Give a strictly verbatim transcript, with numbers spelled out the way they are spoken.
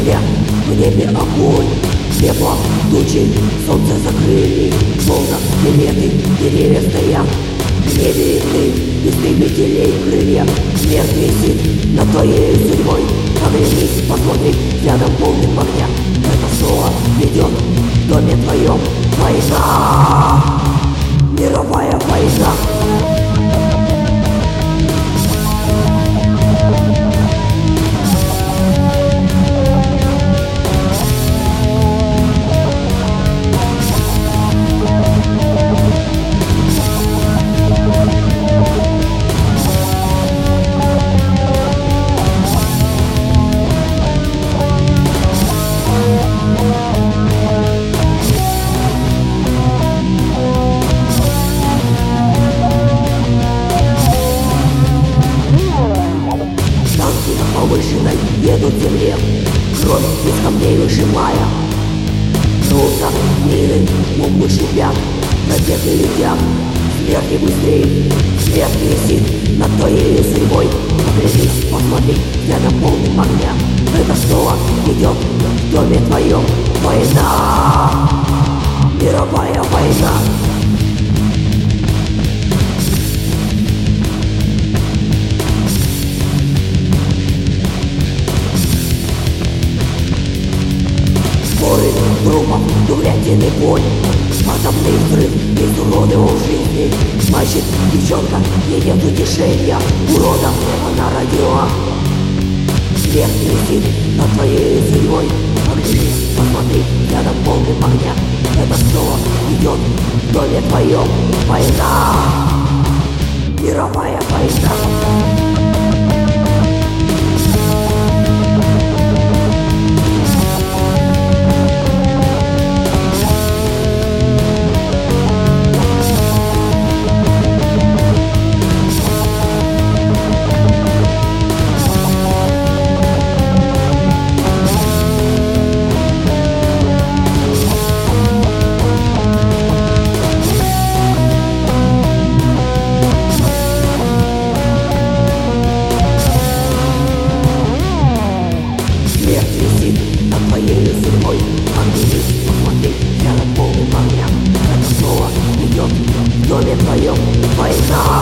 земле, в небе огонь. Небо тучи, солнце закрыли, волна, приметы, деревья стоят. В небе ты, истребителей крылья. Смерть висит над твоей судьбой. Оглянись, посмотри, взглядом полным огня. Это снова ведет в доме твоем война, мировая война. Повышенной едут в земле, кровь из камней выжимая. Солнца, мины, бомбы шипят, ракеты летят. Смерть быстрее, смерть висит над твоей судьбой. Оглянись, посмотри, взглядом полным огня. Это снова идет в доме твоем война, мировая война. Трупов, дурятины, боль, атомный взрыв, изуродовал жизни. Значит, девчонка, ей нет утешения, уродом она родила. Смерть висит над твоей судьбой. Оглянись, посмотри, рядом полным огня. Это снова идет в доме твоем война, мировая война. Над твоей судьбой. Оглянись, посмотри, рядом полным огня. Это снова идет в доме твоем война.